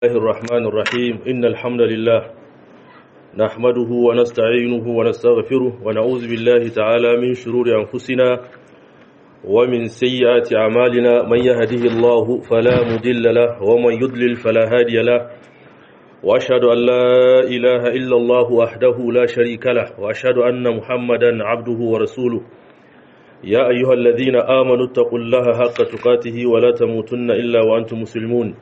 الله الرحمن الرحيم إن الحمد لله نحمده ونستعينه ونستغفره ونعوذ بالله تعالى من شرور أنفسنا ومن سيئات أعمالنا من يهده الله فلا مضل له ومن يضلل فلا هادي له وأشهد أن لا إله إلا الله وحده لا شريك له وأشهد أن محمدا عبده ورسوله يا أيها الذين آمنوا اتقوا الله حق تقاته ولا تموتن إلا وأنتم مسلمون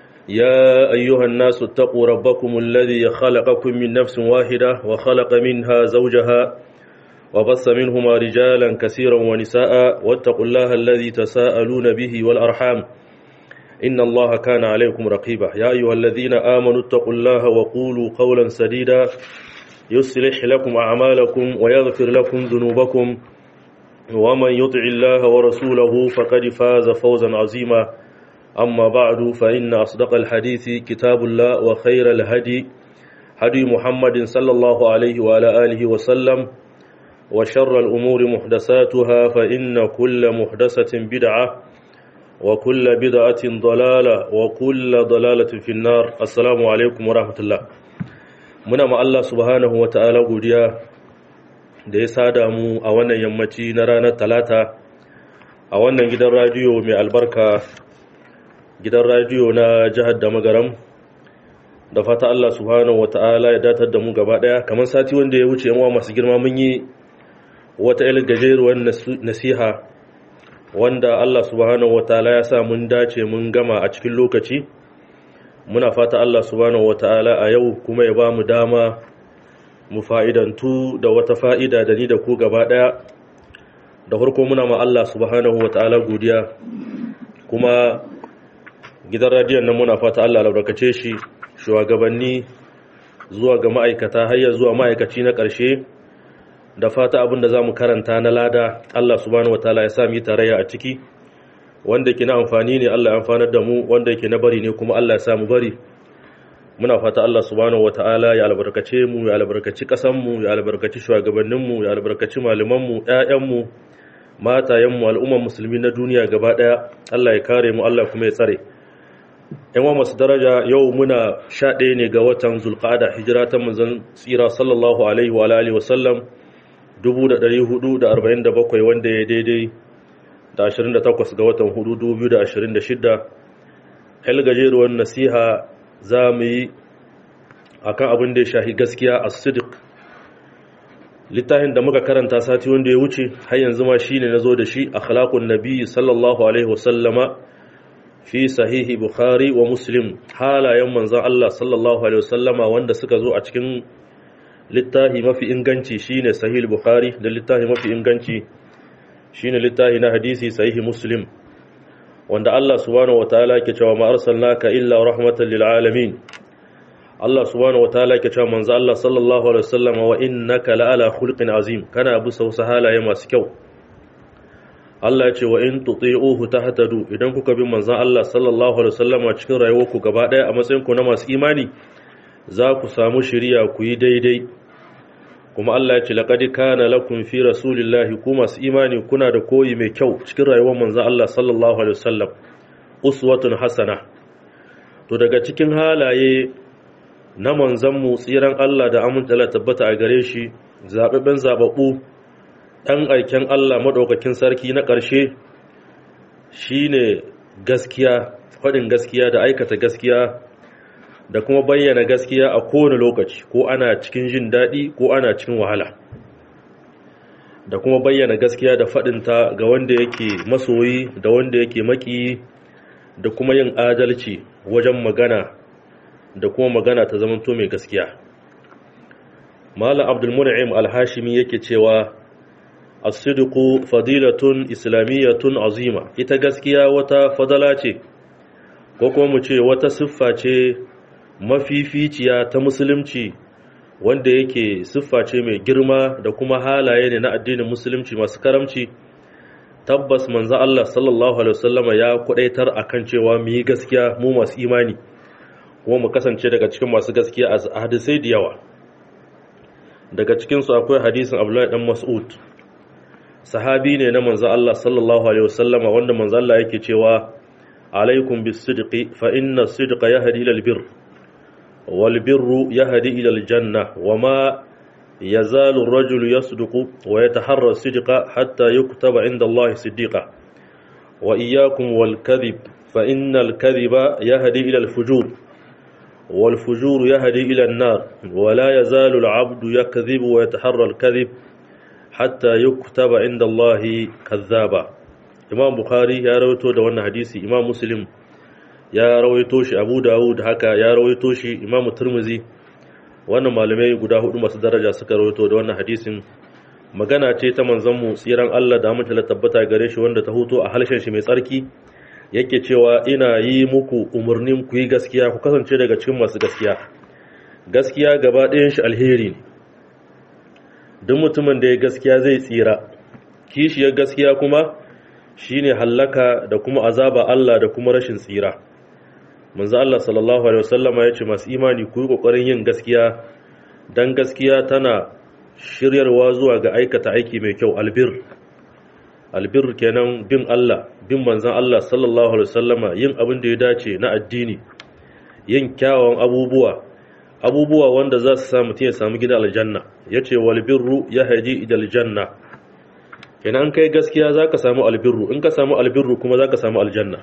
يا أيها الناس اتقوا ربكم الذي خلقكم من نفس واحدة وخلق منها زوجها وبث منهما رجالا كثيرا ونساء واتقوا الله الذي تساءلون به والأرحام إن الله كان عليكم رقيبا يا أيها الذين آمنوا اتقوا الله وقولوا قولا سديدا يصلح لكم أعمالكم ويغفر لكم ذنوبكم ومن يطع الله ورسوله فقد فاز فوزا عظيما أما بعد فإن أصدق الحديث كتاب الله وخير الهدي هدي محمد صلى الله عليه وعلى آله وسلم وشر الأمور محدثاتها فإن كل محدثة بدعة وكل بدعة ضلالة وكل ضلالة في النار السلام عليكم ورحمة الله muna ma Allah subhanahu wata'ala godiya da ya sada mu a wannan yammaci na ranar talata a wannan gidan radiyo mai albarka gidan radiyo na jihar da magaram da fata Allah subhanahu wata'ala ya datar da mu gaba daya kamar sati wanda ya wuce yawa masu girma mun yi wata gajeruwar nasiha wanda Allah subhanahu wata'ala ya sa mun dace mun gama a cikin lokaci muna fata Allah subhanahu wata'ala a yau kuma ya ba mu dama mu fa'idantu da wata fa'ida da ni da ku gaba daya da farko muna ma Allah subhanahu wata'ala godiya kuma gidan radiyon nan muna fata Allah albarkace shi shugabanni zuwa ga ma'aikata har zuwa ma'aikaci na ƙarshe da fata abin da zamu karanta na lada Allah subhanahu wataala ya sa mu tarayya a ciki wanda yake na amfani ne Allah ya amfanar da mu wanda yake na bari ne kuma Allah ya sa mu bari muna fata Allah subhanahu wataala ya albarkace mu ya albarkaci ƙasar mu ya albarkaci shugabannin mu ya albarkaci malaman mu ƴaƴan mu matayen mu al'umman musulmi na duniya gaba daya Allah ya kare mu Allah kuma ya tsare yan masu daraja yau muna 11 ne ga watan zulqa'ada hijira ta manzon tsira sallallahu alaihi wa alihi wa sallam 1447 wanda ya daidai da 28 ga watan 4 2026 hal gajeruwar nasiha za mu yi akan abin da ya shahi gaskiya as-sidq littafin da muka karanta sati wanda ya wuce har yanzu ma shine nazo da shi akhlaqun nabi sallallahu alaihi wa sallama fi sahihi bukhari wa muslim halayen manzon Allah sallallahu alaihi wasallama wanda suka zo a cikin littafi mafi inganci shine sahih bukhari da littafi mafi inganci shine littafi na hadisi sahihi muslim wanda Allah subhanahu wataala yake cewa ma arsalnaka illa rahmatan lil alamin Allah subhanahu wataala yake cewa manzon Allah sallallahu alaihi wasallama wa innaka la ala khulqin azim kana bisa wasu halaye masu kyau Allah ya ce wa in tuti'uhu tahtadu idan kuka bi manzon Allah sallallahu alaihi wasallam a cikin rayuwarku gaba daya a matsayin ku na masu imani za ku samu shiriya ku yi daidai kuma Allah ya ce laqad kana lakum fi rasulillahi ku masu imani kuna da koyi mai kyau cikin rayuwar manzon Allah sallallahu alaihi wasallam uswatun hasana to daga cikin halaye na manzon mu tsiran Allah da aminta tabbata a gare shi zababben zababbu ɗan aiken Allah maɗaukakin sarki na ƙarshe shi ne gaskiya faɗin gaskiya da aikata gaskiya da kuma bayyana gaskiya a kowane lokaci ko ana cikin jin daɗi ko ana cikin wahala da kuma bayyana gaskiya da faɗinta ga wanda yake masoyi da wanda yake maƙiyi da kuma yin adalci wajen magana da kuma magana ta zamanto mai gaskiya Malam Abdul Mun'im Al-Hashimi yake cewa as-sidqu fadilatun islamiyyatun azima ita gaskiya wata fadala ce ko kuma mu ce wata siffa ce mafificiya ta musulunci wanda yake siffa ce mai girma da kuma halaye ne na addinin musulunci masu karamci tabbas manzo Allah sallallahu alaihi wasallama ya kudaitar akan cewa mu yi gaskiya mu masu imani kuma mu kasance daga cikin masu gaskiya a hadisai da yawa daga cikin su akwai hadisin Abdullah dan Mas'ud sahabi ne na manzo Allah sallallahu alaihi wasallama wanda manzo Allah yake cewa عليكم بالصدق فإن الصدق يهدي إلى البر والبر يهدي إلى الجنة وما يزال الرجل يصدق ويتحرى الصدق حتى يكتب عند الله صديقا وإياكم والكذب فإن الكذب يهدي إلى الفجور والفجور يهدي إلى النار ولا يزال العبد يكذب ويتحرى الكذب حتى يكتب عند الله كذابا. إمام بخاري يا رويتو ده wannan hadisi, Imam Muslim ya rawaito shi, Abu Dawud haka ya rawaito shi, Imam Tirmidhi. Wannan malamai guda hudu masu daraja suka rawaito da wannan hadisin. Magana ce ta manzon mu tsiran Allah da mutala tabbata gare shi wanda ta huto a halshen shi mai tsarki, yake cewa ina yi muku umarnin ku yi gaskiya, ku kasance daga cikin masu gaskiya. Gaskiya gaba ɗayan shi alheri ne. Duk mutumin da ya gaskiya zai tsira. Kishiyar gaskiya kuma shine hallaka da kuma azaba Allah da kuma rashin tsira. Manzo Allah sallallahu alaihi wasallama yace masu imani ku yi kokarin yin gaskiya, dan gaskiya tana shiryarwa zuwa ga aikata aiki mai kyau, albir. Albir kenan bin Allah, bin manzon Allah sallallahu alaihi wasallama, yin abin da ya dace na addini, yin kyawawan abubuwa wanda za su sa mutum ya samu gidan aljanna. Yace wal birru yahdi ila aljanna. Kenan kai gaskiya zaka samu albirru, in ka samu albirru kuma zaka samu aljanna.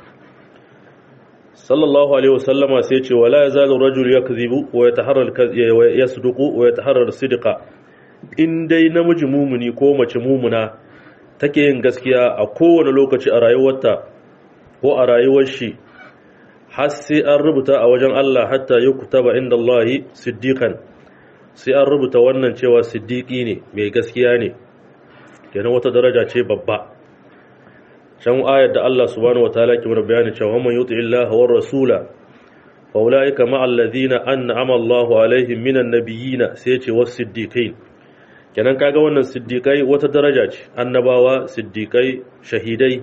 Sallallahu alaihi wasallama sai ce wala yazalu rajul yakdhibu wa yataharra wa yasduqu wa yataharra sidqa. In dai namiji mumuni ko mace mumuna take yin gaskiya a kowane lokaci a rayuwarta ko a rayuwar shi, har sai an rubuta a wajen Allah hatta yukutaba inda Allah siddiqan, sai an rubuta wannan cewa siddiqi ne, mai gaskiya ne. Kenan wata daraja ce babba. Can ayar da Allah subhanahu wataala ke mana bayani cewa man yuti illaha war rasula fa ulaika ma'al ladina an'ama Allahu alaihim minan nabiyyin, sai ce was siddiqin. Kenan kaga wannan siddiqai wata daraja ce, annabawa, siddiqai, shahidai.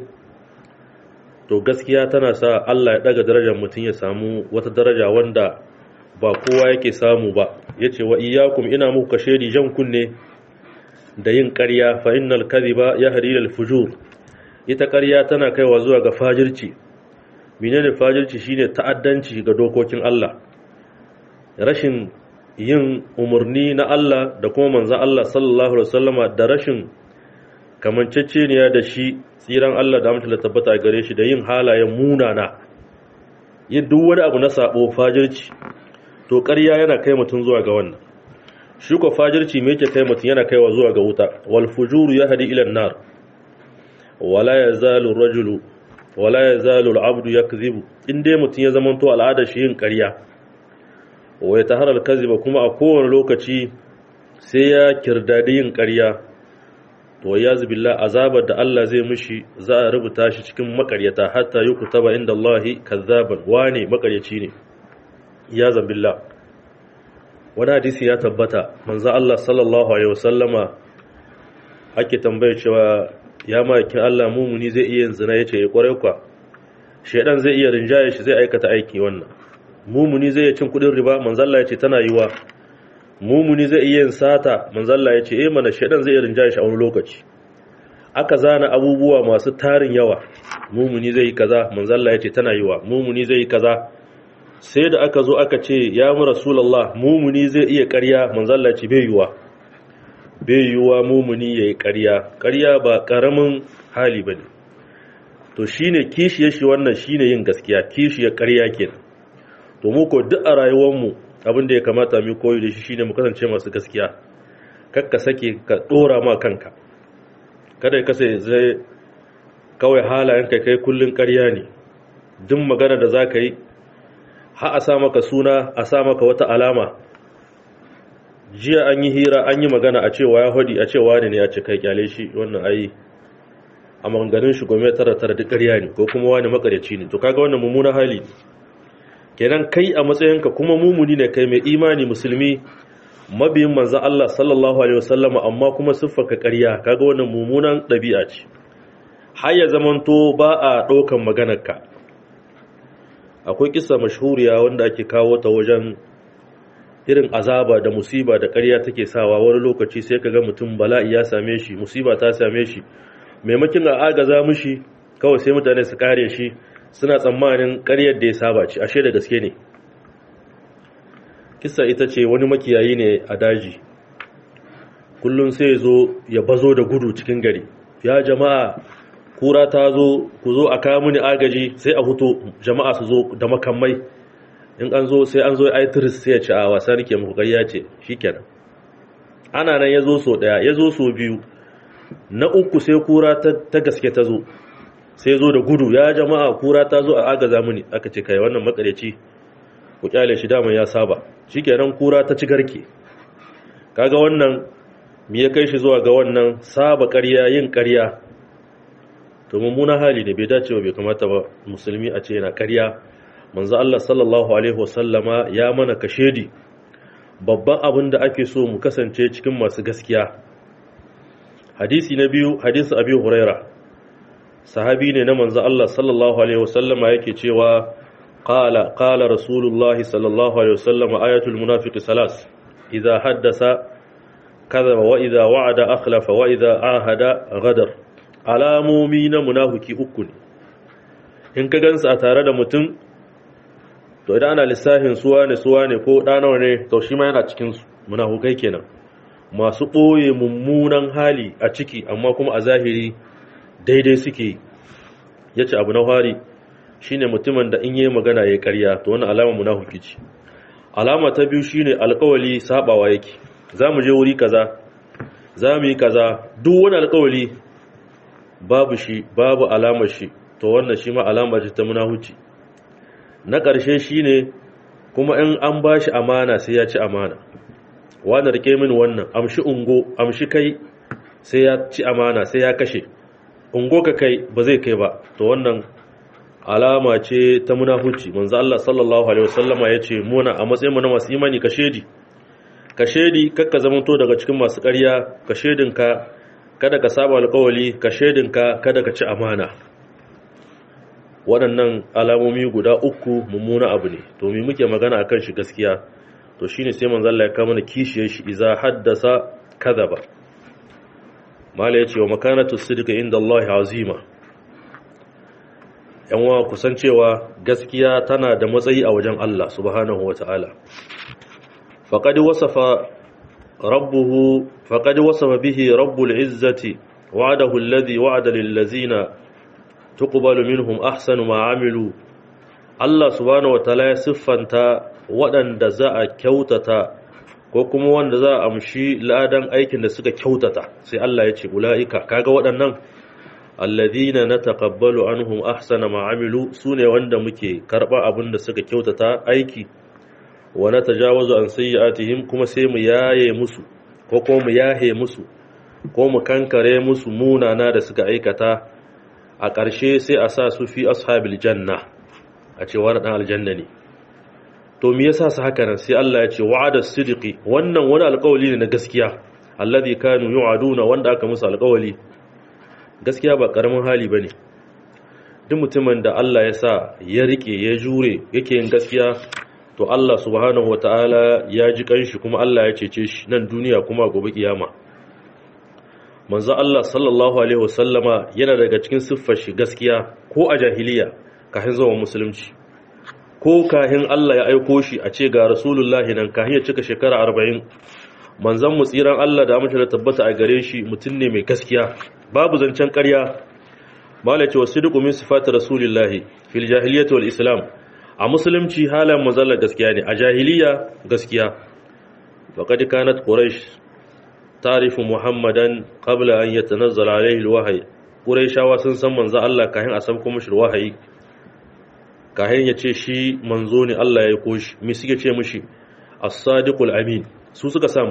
To gaskiya tana sa Allah ya daga darajar mutum ya samu wata daraja wanda ba kowa yake samu ba. Yace wa iyyakum, ina muku kashedi jan kunne da yin ƙarya, fa innal kadhiba yahdi ila al-fujur. Ita ƙarya tana kaiwa zuwa ga fajirci. Menene fajirci? Shine ta'addanci ga dokokin Allah, rashin yin umarni na Allah da kuma manzon Allah sallallahu alaihi wasallama, da rashin kamanceceniya da shi tsiran Allah da mutum tabbata gare shi, da yin halayen munana, yin duk wani abu na sabo, fajirci. To ƙarya yana kai mutum zuwa ga wannan. Shi ko fajirci me yake kai mutum? Yana kaiwa zuwa ga wuta. Wal fujuru yahdi ila an-nar wala yazalu ar-rajulu wala yazalu al-'abdu yakdhibu. Inde mutum ya zamanto al'ada shi yin ƙarya, wa yatahara al-kadhiba, kuma a kowane lokaci sai ya kirdadi yin ƙarya, to yaz billah azabar da Allah zai mishi za a rubuta shi cikin makaryata hatta yukutaba inda Allah kazzaban, wane makaryaci ne, yazan billah. Wani hadisi ya tabbata, manzo Allah sallallahu alaihi wasallama ake tambaye cewa ya maki Allah, mumuni zai iya yin zina? Yace ya kware kwa. Shedan zai iya rinjaye shi, zai aikata aiki wannan. Mumuni zai iya cin kudin riba? Manzo Allah yace tana yiwa. Mumuni zai iya yin sata? Manzo Allah yace mana shedan zai iya rinjaye shi a wani lokaci. Aka zana abubuwa masu tarin yawa. Mumuni zai yi kaza, manzo Allah yace tana yiwa. Mumuni zai yi kaza. Sai da aka zo aka ce ya mu Rasulullah, mumuni zai iya ƙarya? Manzo Allah yace bai yiwa. Bai yiwa mumuni yayi ƙarya. Ƙarya ba ƙaramin hali bane. To shine kishiyar shi wannan, shine yin gaskiya, kishiyar ƙarya kenan. To mu ko duk a rayuwar mu abin da ya kamata mu koyi da shi shine mu kasance masu gaskiya. Kakka sake ka dora ma kanka. Kada ya kasance kawai halayen kai kullun ƙarya ne. Duk magana da zaka yi ha a sa maka suna, a sa maka wata alama. Jiya an yi hira, an yi magana, a cewa ya hodi, a cewa ne ya ce kai kyale shi, wannan ayi a maganganun shi gome tara duk ƙarya ne, ko kuma wani makaryaci ne. To kaga wannan mummunan hali ne. Kenan kai a matsayinka kuma mumuni ne, kai mai imani, musulmi, mabiyin manzo Allah sallallahu alaihi wasallama, amma kuma siffarka ƙarya, kaga wannan mummunan ɗabi'a ce. Har ya zamanto ba a ɗaukan maganarka. Akwai kissa mashhuriya wanda ake kawo ta wajen irin azaba da musiba da ƙarya take sawa. Wani lokaci sai kaga mutum bala'i ya same shi, musiba ta same shi, maimakin a agaza mishi kawai sai mutane su kare shi, suna tsammanin ƙaryar da ya saba ce ashe da gaske ne. Kissa ita ce wani makiyayi ne a daji, kullum sai ya zo ya bazo da gudu cikin gari, ya jama'a kura ta zo, ku zo a kawo mini agaji, sai a huto jama'a su zo da makamai, in an zo sai an zo ya aitiris sai ya ci a wasa nake muku ƙarya ce shikenan. Ana nan ya zo so ɗaya, ya zo so biyu, na uku sai kura ta gaske ta zo, sai zo da gudu, ya jama'a kura ta zo a agaza mini. Aka ce kai wannan makareci ku kyale shi, daman ya saba. Shikenan kura ta ci garke. Kaga wannan me ya kai shi zuwa ga wannan saba ƙarya, yin ƙarya? To mummuna hali ne, bai dace ba, bai kamata ba musulmi a ce yana ƙarya. Manzo Allah sallallahu alaihi wasallama ya mana kashedi, babban abin da ake so mu kasance cikin masu gaskiya. Hadisi na biyu, hadisi Abi Huraira, sahabi ne na manzo Allah sallallahu alaihi wasallama, yake cewa qala rasulullah sallallahu alaihi wasallama ayatul munafiqi salas, idza haddasa kadhaba wa idza wa'ada akhlafa wa idza ahada ghadar. Alamomi na munafiki uku ne, in ka gansu a tare da mutum, to idan ana lissafin suwa ne ko ɗanawa ne, to shi ma yana cikinsu, munafukai kenan, masu ɓoye mummunan hali a ciki amma kuma a zahiri daidai suke. Ya ce abu na fari shi ne mutumin da in yi magana ya karya, to wani alama munafuki ce. Alama ta biyu shi ne alkawali saɓawa yake, za mu je wuri kaza, za mu yi kaza, duk wani alkawali babu shi, babu alamar shi, to wannan shi ma alamar ta munafuci. Na ƙarshe shi ne kuma in an ba shi amana sai ya ci amana, wani rike min wannan, amshi ungo, amshi kai, sai ya ci amana, sai ya kashe, ungo ka kai ba zai kai ba, to wannan alama ce ta munafuci. Manzo Allah sallallahu alaihi wasallama ya ce muna a matsayin mu na masu imani kashedi kakka zamanto daga cikin masu ƙarya, kashedinka kada ka saba alƙawali, kashedinka kada ka ci amana. Waɗannan alamomi guda uku mummuna abu ne, to me muke magana akan shi gaskiya? To shine sai manzo Allah ya kama mana kishiyar shi, iza haddasa kadhaba. Mala yace wa makanatu sidqi inda Allah azima. Yan wa kusancewa gaskiya tana da matsayi a wajen Allah subhanahu wataala. Faqad wasafa bihi rabbul izzati wa'adahu alladhi wa'ada lil ladzina tuqbalu minhum ahsanu ma amilu. Allah subhanahu wataala ya siffanta waɗanda za a kyautata ko kuma wanda za a amshi ladan aikin da suka kyautata, sai Allah ya ce ulaika, kaga waɗannan alladhina nataqabbalu anhum ahsana ma amilu, sune wanda muke karba abin da suka kyautata aiki, wa natajawazu an sayyi'atihim, kuma sai mu yaye musu ko mu yahe musu ko mu kankare musu munana da suka aikata. A ƙarshe sai a sa su fi ashabil janna, a ce wani ɗan aljanna ne. To me yasa su haka nan? Sai Allah ya ce wa'ada sidqi, wannan wani alƙawali ne na gaskiya, alladhi kanu yu'aduna, wanda aka musu alƙawali. Gaskiya ba ƙaramin hali bane. Duk mutumin da Allah ya sa ya rike, ya jure, yake yin gaskiya, to Allah subhanahu wataala ya ji kanshi, kuma Allah ya cece shi nan duniya kuma gobe kiyama. Manzo Allah sallallahu alaihi wasallama yana daga cikin siffar shi gaskiya, ko a jahiliya kafin zuwa musulunci, ko kafin Allah ya aiko shi a ce ga rasulullahi nan, kafin ya cika shekara 40, manzon mu tsiran Allah da amince da tabbata a gare shi mutum ne mai gaskiya, babu zancen ƙarya. Malaci wasidqu min sifati rasulillahi fil jahiliyyati wal islam. A musulunci halan manzon Allah gaskiya ne, a jahiliya gaskiya. Faqad kanat quraish tarifu muhammadan qabla an yatanazzala alayhi alwahyi. Quraishawa sun san manzo Allah kafin a sabko mishi wahayi, kafin ya ce shi manzo ne Allah ya aiko shi. Me suke ce mishi? As-sadiqul amin. Su suka sa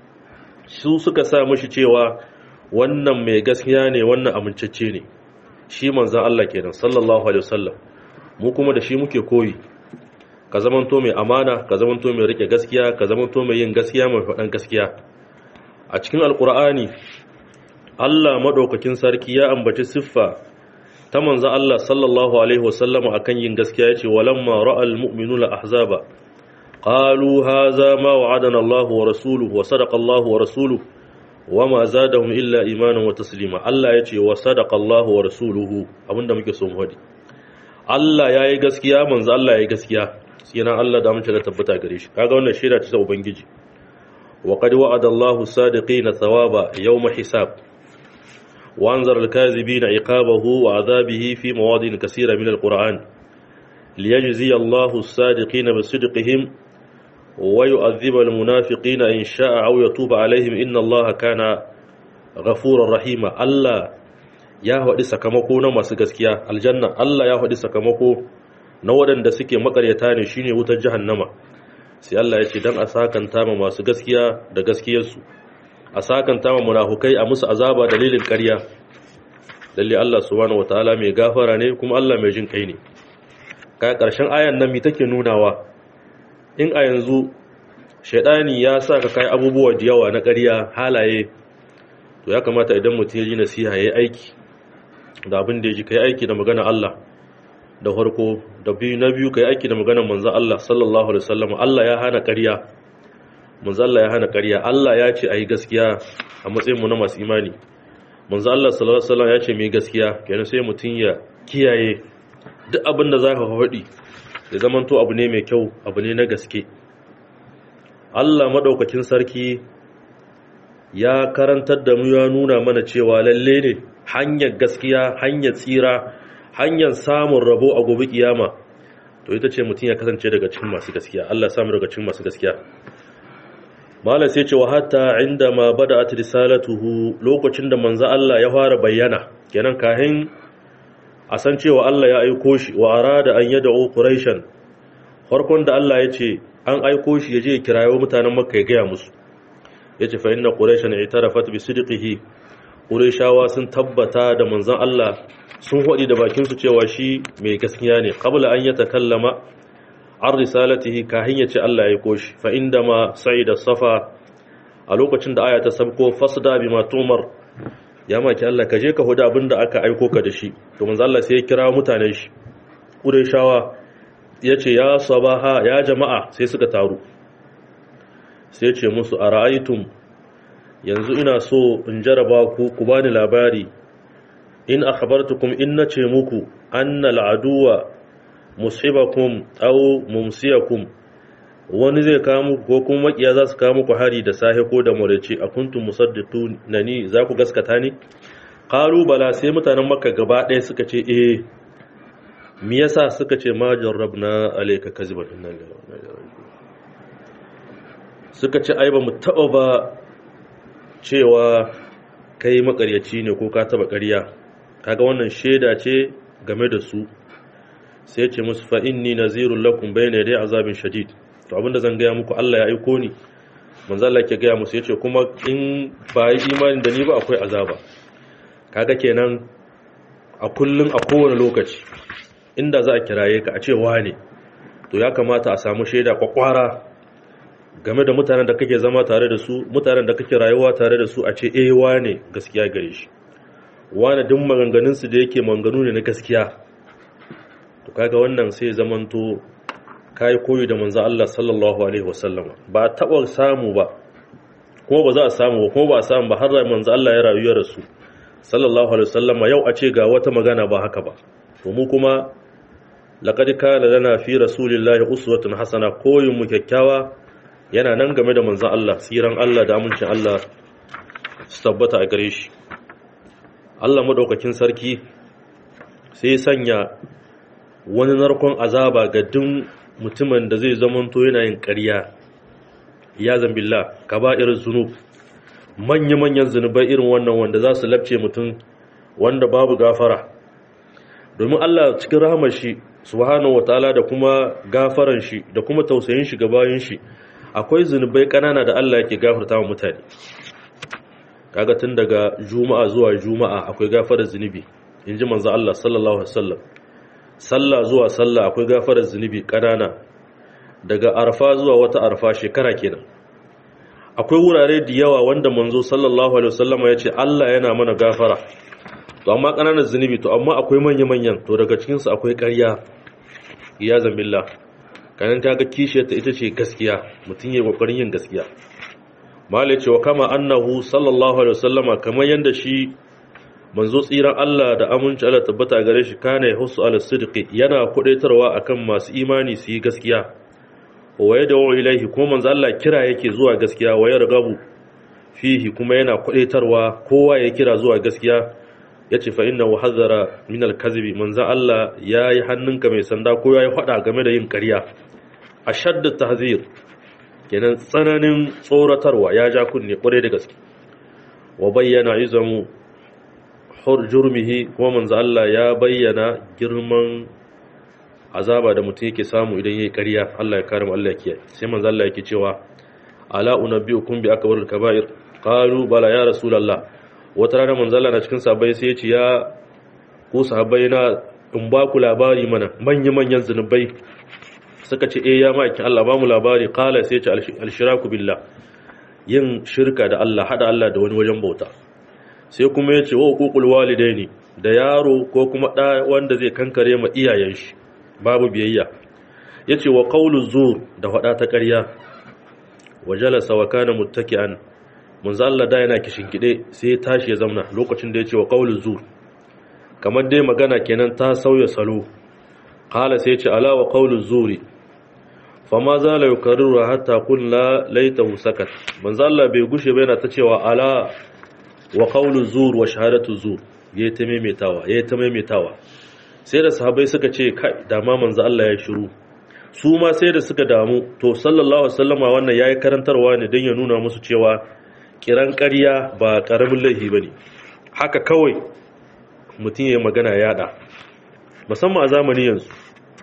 mishi cewa wannan mai gaskiya ne, wannan amincacce ne, shi manzo Allah kenan sallallahu alaihi wasallam. Mu kuma da shi muke koyi, ka zamanto mai amana, ka zamanto mai rike gaskiya, ka zamanto mai yin gaskiya, mai faɗan gaskiya. A cikin alkur'ani Allah madaukakin sarki ya ambaci siffa ta manzo Allah sallallahu alaihi wasallam akan yin gaskiya, yace walamma ra'al mu'minuna ahzaba qalu hadha ma wa'adana Allah wa rasuluhu wa sadaqa Allah wa rasuluhu wama zadahum illa imanan wa taslima. Allah yace wa sadaqa Allah wa rasuluhu, abinda muke so mu hadi, Allah yayi gaskiya manzo Allah yayi gaskiya tsiran Allah da mun da tabbata gare shi kaga wannan shaida ce ta ubangiji wa qad wa'ada Allahu sadiqina thawaba yawm hisab wa anzara al-kazibina iqabahu wa adhabihi fi mawadin kaseera min al-Qur'an liyajzi Allahu as-sadiqina bisidqihim wa yu'adhiba al-munafiqina in sha'a aw yatuba alaihim inna Allaha kana ghafurar rahima. Allah ya haɗi sakamako na masu gaskiya aljanna, Allah ya haɗi sakamako na waɗanda suke makaryata ne shine wutar jahannama. Sai Allah ya ce dan a sakanta ma masu gaskiya da gaskiyarsu, a sakanta ma munafukai a musu azaba dalilin ƙarya. Lalle Allah subhanahu wataala mai gafara ne kuma Allah mai jin kai ne. Kai ƙarshen ayan nan mi take nunawa? In a yanzu shaidani ya saka kai abubuwa da yawa na ƙarya halaye, to ya kamata idan mutum ya ji nasiha ya yi aiki da abin da ya ji ka yi aiki da magana Allah da farko da na biyu ka yi aiki da maganar manzan Allah sallallahu alaihi wasallam. Allah ya hana ƙarya, manzan Allah ya hana ƙarya. Allah ya ce a yi gaskiya a matsayin mu na masu imani. Manzan Allah sallallahu alaihi wasallam ya ce mai gaskiya, kenan sai mutum ya kiyaye duk abin da za ka faɗi ya zamanto abu ne mai kyau, abu ne na gaske. Allah madaukakin sarki ya karantar da mu ya nuna mana cewa lalle ne hanyar gaskiya, hanyar tsira, hanyar samun rabo a gobe kiyama, to ita ce mutum ya kasance daga cikin masu gaskiya. Allah ya samu daga cikin masu gaskiya. Malam sai ce wa hatta inda ma bada'at risalatuhu, lokacin da manzo Allah ya fara bayyana, kenan kahin a san cewa Allah ya aiko shi, wa arada an yad'u quraishan, farkon da Allah ya ce an aiko shi ya je ya kirayo mutanen Makka ya gaya musu, yace fa inna quraishan i'tarafat bi sidqihi, quraishawa sun tabbata da manzon Allah, sun hodi da bakin su cewa shi mai gaskiya ne qabla an yatakallama an risalatihi, kahin yace Allah ya koshi. Fa inda ma sa'ida safa, a lokacin da aya ta sabko fasda bima tumar, ya maki Allah ka je ka huda abinda aka aiko ka da shi. To manzon Allah sai ya kira mutanen shi quraishawa, yace ya sabaha, ya jama'a, sai suka taru. Sai ce musu a ra'aitun, yanzu ina so in jaraba ku bani labari, in akhbartukum, in nace muku annal aduwa musibakum aw mumsiyakum, wani zai kawo muku ko kuma makiya za su kawo muku hari da sahe ko da murace, akuntum musaddiqunani, za ku gaskata ni? Qalu bala, sai mutanen Makka gaba ɗaya suka ce eh. Me yasa suka ce ma jarrabna alayka kaziban, inna lillahi wa inna ilaihi raji'un. Suka ce ai ba mu taba ba cewa kai makaryaci ne ko ka taba ƙarya. Kaga wannan sheda ce game da su. Sai ce musu fa inni nazirul lakum bayna yaday azabin shadid, to abinda zan gaya muku Allah ya aiko ni. Manzo Allah ke gaya musu, yace kuma in ba yi imani da ni ba akwai azaba. Kaga kenan a kullun a kowane lokaci inda za a kiraye ka a ce wane, to ya kamata a samu sheda kwakwara game da mutanen da kake zama tare da su, mutanen da kake rayuwa tare da su, a ce eh wane gaskiya gare shi, wane duk maganganun su da yake maganganu ne na gaskiya. To kaga wannan sai zamanto kai koyi da manzo Allah sallallahu alaihi wasallam. Ba taba samu ba, kuma ba za a samu ba, kuma ba a samu ba har manzo Allah ya rayu ya rasu sallallahu alaihi wasallam. Yau a ce ga wata magana ba haka ba. To mu kuma laqad kana lana fi rasulillahi uswatun hasana, koyin mu kyakkyawa yana nan game da manzon Allah, tsiran Allah da amincin Allah su tabbata a gare shi. Allah madaukakin sarki sai sanya wani narkon azaba ga duk mutumin da zai zamanto yana yin ƙarya, ya zambillah, kaba'ir zunub, manya-manyan zunubai irin wannan wanda za su labce mutum, wanda babu gafara. Domin Allah cikin rahamar shi subhanahu wataala da kuma gafaran shi da kuma tausayin shi ga bayin shi, akwai zunubai kanana da Allah yake gafarta wa mutane. Kaga tun daga juma'a zuwa juma'a akwai gafarar zunubi, inji manzo Allah sallallahu alaihi wasallam. Sallah zuwa sallah akwai gafarar zunubi kanana, daga arfa zuwa wata arfa shekara kenan. Akwai wurare da yawa wanda manzo sallallahu alaihi wasallam ya ce Allah yana mana gafara, to amma kananan zunubi, to amma akwai manya-manyan, to daga cikin su akwai ƙarya, ya zambillah. Kanan kaga kishiyar ta ita ce gaskiya, mutum yayi kokarin yin gaskiya. Malai cewa kama annahu sallallahu alaihi wasallama, kamar yanda shi manzo tsiran Allah da aminci Allah tabbata gare shi kana yahussu ala sidqi yana kudaitarwa akan masu imani su yi gaskiya wa yad'u ilaihi kuma manzo Allah kira yake zuwa gaskiya wa yargabu fihi kuma yana kudaitarwa kowa ya kira zuwa gaskiya yace fa innahu hazara min al-kadhibi manzo Allah yayi hannunka mai sanda ko yayi fada game da yin ƙarya ashaddu tahzir kenan tsananin tsoratarwa ya ja kunne kware da gaske wa bayyana izamu jurmihi kuma manzo Allah ya bayyana girman azaba da mutum yake samu idan yayi ƙarya Allah ya kare mu Allah ya kiyaye sai manzo Allah yake cewa ala unabbiukum bi akbaril kaba'ir qalu bala ya rasulullah wata rana manzo Allah na cikin sahabbai sai ya ce ya ku sahabbai na in ba ku labari mana manyan zunubai suka ce ya maki Allah ba mu labari qala sai ya ce al-shiraku billah yin shirka da Allah hada Allah da wani wajen bauta sai kuma ya ce wa hukukul walidaini da yaro ko kuma ɗa wanda zai kankare ma iyayen shi babu biyayya ya ce wa qauluz zur da hada ta ƙarya wa jalasa wa kana muttaki'an manzo Allah da yana kishingide sai ya tashi ya zauna lokacin da ya ce wa qauluz zur kamar dai magana kenan ta sauya salo qala sai ya ce ala wa qauluz zuri fama zala yukarriru hatta qul la laitahu sakat manzo Allah bai gushe ba yana ta cewa ala wa qawlu zur wa shahadatu zur yayi ta maimaitawa sai da sahabbai suka ce kai da ma manzo Allah ya shiru su ma sai da suka damu to sallallahu alaihi wasallama wannan yayi karantarwa ne dan ya nuna musu cewa kiran ƙarya ba karamin laifi bane haka kawai mutum yayin magana ya yada musamman a zamani yanzu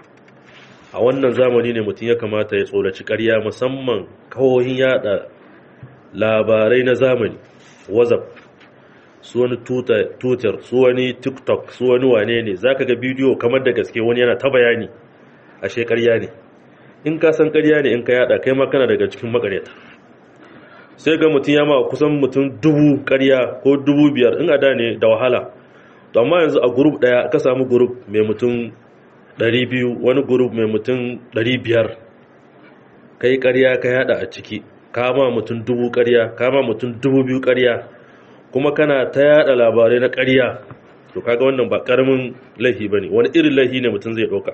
a wannan zamani ne mutum ya kamata ya tsoraci ƙarya musamman kawohin yada labarai na zamani WhatsApp su wani Twitter su wani TikTok su wani wane ne zaka ga bidiyo kamar da gaske wani yana ta bayani ashe ƙarya ne in ka san ƙarya ne in ka yada kai ma kana daga cikin makareta sai ga mutum ya ma kusan mutum 1000 ƙarya ko 5000 in ada ne da wahala to amma yanzu a group daya ka samu group mai mutum 200 wani group mai mutum 500 kai ƙarya ka yada a ciki kama mutum 1000 ƙarya kama mutum 2000 ƙarya kuma kana ta yada labarai na ƙarya to kaga wannan ba karamin laifi bane wani irin laifi ne mutum zai dauka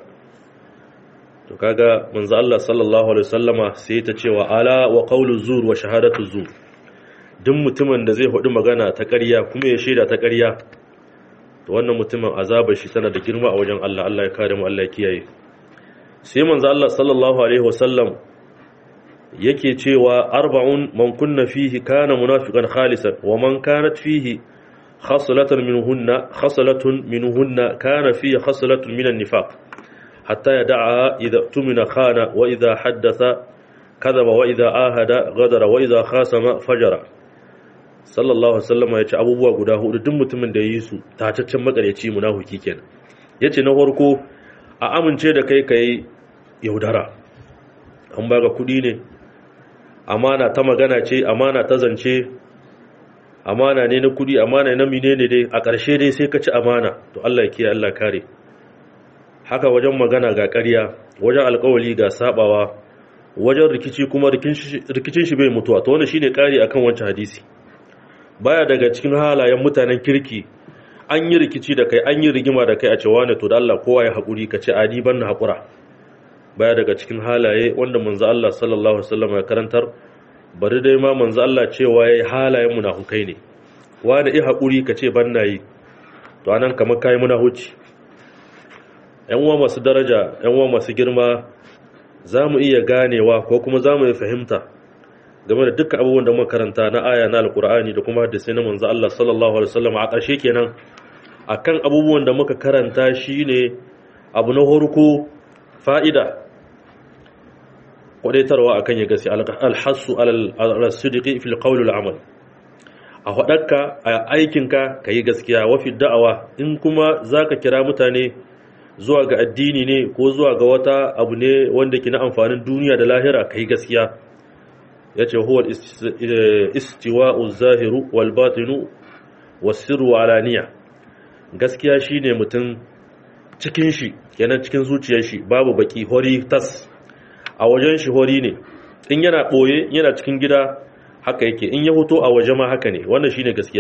to kaga manzo Allah sallallahu alaihi wasallama sai ta cewa ala wa qawlu zur wa shahadatu zur duk mutumin da zai hudu magana ta ƙarya kuma ya shaida ta ƙarya to wannan mutumin azabar shi tana da girma a wajen Allah Allah ya kare mu Allah ya kiyaye sai manzo Allah sallallahu alaihi wasallam yake cewa arba'un man kunna fihi kana munafiqan khalisan wa man kanat fihi khaslatun minhunna kana fihi khaslatun minan nifaq hatta yad'a idha tumina khana wa idha haddatha kadhaba wa idha ahada ghadara wa idha khasama fajara sallallahu alaihi wasallam yace abubuwa guda hudu duk mutumin da yayi su tataccen makareci munafiki kenan yace na farko a amince da kai yaudara an baka kudi ne amana ta magana ce amana ta zance amana ne na kudi amana na menene dai a ƙarshe dai sai ka ci amana to Allah ya kiyaye Allah kare haka wajen magana ga ƙarya wajen alƙawari ga sabawa wajen rikici kuma rikicin shi bai mutuwa to wannan shine ƙari akan wancan hadisi baya daga cikin halayen mutanen kirki an yi rikici da kai an yi rigima da kai a cewa ne to da Allah kowa ya haƙuri ka ce a ni ban na haƙura baya daga cikin halaye wanda manzo Allah sallallahu alaihi wasallam ya karantar bari dai ma manzo Allah cewa yayi halayen munafukai ne wani i haƙuri ka ce ban nayi to anan kamar kai munahuci ƴan uwa masu daraja ƴan uwa masu girma zamu iya ganewa ko kuma zamu iya fahimta game da dukkan abubuwan da muka karanta na aya na alkur'ani da kuma hadisi na manzo Allah sallallahu alaihi wasallam a ƙarshe kenan akan abubuwan da muka karanta shine abu na farko fa'ida kwadaitarwa akan ya gasi alhassu ala sidqi fil qawl wal amal a hadarka a aikinka kai gaskiya wa fi da'awa in kuma zaka kira mutane zuwa ga addini ne ko zuwa ga wata abu ne wanda ke na amfanin duniya da lahira kai gaskiya yace huwa istiwa'u zahiru wal batinu was sirru alaniya gaskiya shine mutum cikin shi kenan cikin zuciyar shi babu baki hori tas a wajen shi hori ne in yana boye yana cikin gida haka yake in ya hoto a waje ma haka ne wannan shine gaskiya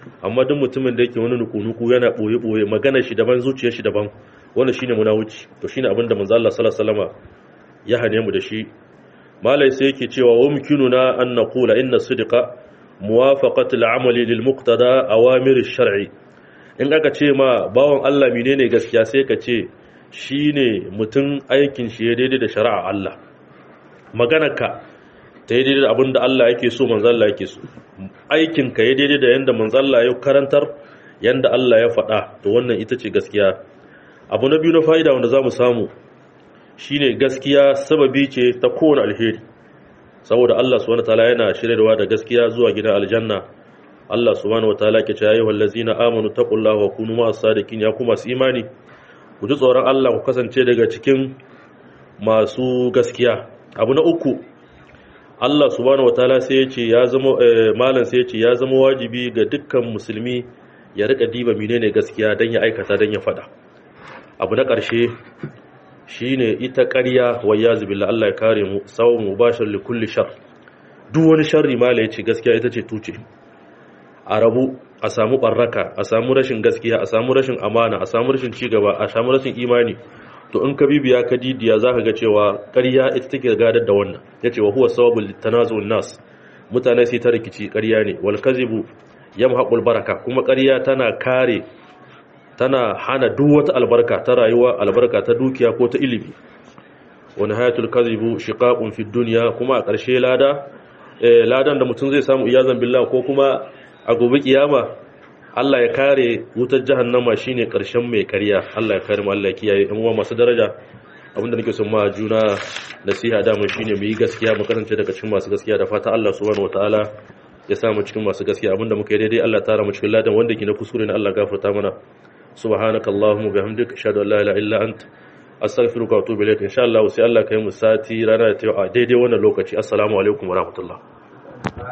amma duk mutumin da yake wani nuku-nuku yana boye-boye magana shi daban zuciyar shi daban wannan shine munafici to shine abin da manzo Allah sallallahu alaihi wasallam ya hane mu da shi malai sai yake cewa wa mumkinuna an naqula inna sidqa muwafaqatul amali lil muqtada awamir ash-shar'i in aka ce ma bawon Allah menene gaskiya sai ka ce shine mutum aikin shi ya daidai da shari'a Allah maganarka ta yi daidai da abin da Allah yake so manzo Allah yake so aikinka ya daidai da yanda manzo Allah ya karantar yanda Allah ya faɗa to wannan ita ce gaskiya abu na biyu na fa'ida wanda zamu samu shine gaskiya sababi ce ta kowane alheri saboda Allah subhanahu wataala yana shiryarwa da gaskiya zuwa gidan aljanna Allah subhanahu wataala ke cewa ayyuhal ladzina amanu taqullaha wa kunu ma'as sadiqin ya kuma su imani ku ji tsoron Allah ku kasance daga cikin masu gaskiya abu na uku Allah subhanahu wataala sai ya ce ya zama malam sai ya ce ya zama wajibi ga dukkan musulmi ya rika diba menene gaskiya dan ya aikata dan ya fada abu na ƙarshe shine ita ƙarya wayyazu billahi Allah ya kare mu sawu mubashir li kulli shar duk wani sharri mala yace gaskiya ita ce tuce a rabu a samu barraka a samu rashin gaskiya a samu rashin amana a samu rashin cigaba a samu rashin imani to in ka bibiya ka didiya zaka ga cewa ƙarya ita take gadar da wannan yace wa huwa sawabul tanazul nas mutane sai ta rikici ƙarya ne wal kazibu yamhaqul baraka kuma ƙarya tana hana duk wata albarka ta rayuwa albarka ta dukiya ko ta ilimi wa nihayatul kazibu shiqaqun fid dunya kuma a ƙarshe ladan da mutum zai samu iyazan billah ko kuma a gobe kiyama Allah ya kare wutar jahannama shine ƙarshen mai ƙarya Allah ya kare mu Allah ya kiyaye ɗan uwa masu daraja abinda nake son ma juna nasiha da mu shine mu yi gaskiya mu kasance daga cikin masu gaskiya da fata Allah subhanahu wataala ya sa mu cikin masu gaskiya abinda muka yi daidai Allah tara mu cikin ladan wanda ke na kusure ne Allah gafarta mana subhanakallahumma bihamdika ashhadu an la ilaha illa anta astaghfiruka wa atubu ilayk insha Allah sai Allah kai mu sati rana da ta daidai wannan lokaci assalamu alaikum wa rahmatullah